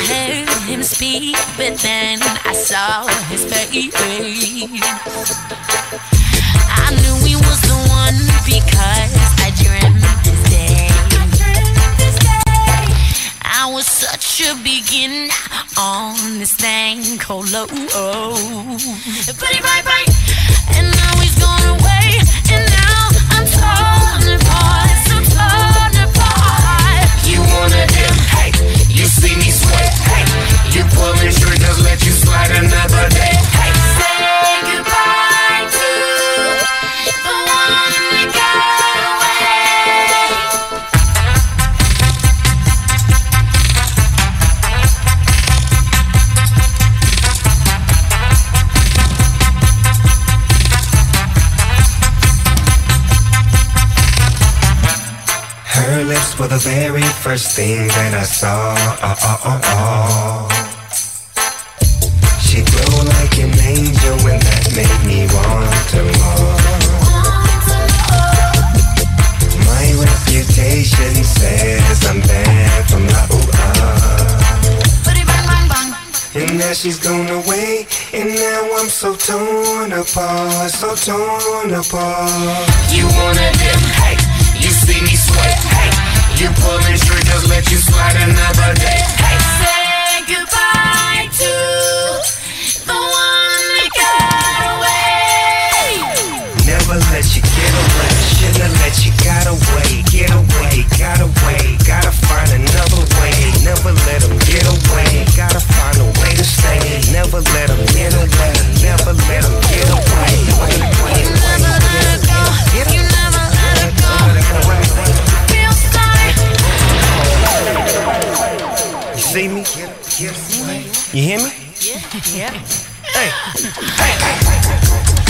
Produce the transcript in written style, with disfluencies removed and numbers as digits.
heard him speak, but then I saw his face. I knew he was the one because I dreamt this day. I was such a beginner on this thing called love. But he right, and now he's gone away, and now I'm torn apart, so torn apart. You wanna dip, hey, you see me sweat, hey, you pulling triggers, let you slide another day, hey. Say goodbye to the one that got away. Her lips were the very first thing that I saw. She glowed like an angel, and that made me want her more. My reputation says I'm bad from la and now she's gone away, and now I'm so torn apart, so torn apart. You wanna dip, hey, you see me sweat, hey, you pulling triggers, let you slide another day, hey. Say goodbye to the one that got away. Never let you get away, shouldn't let you got away, gotta find another way. Never let them get away, gotta find a way to stay. Never let them get away, never let them get away. You never let her go, you never let her go. Feel sorry. You see me? You hear me? Yeah. Hey.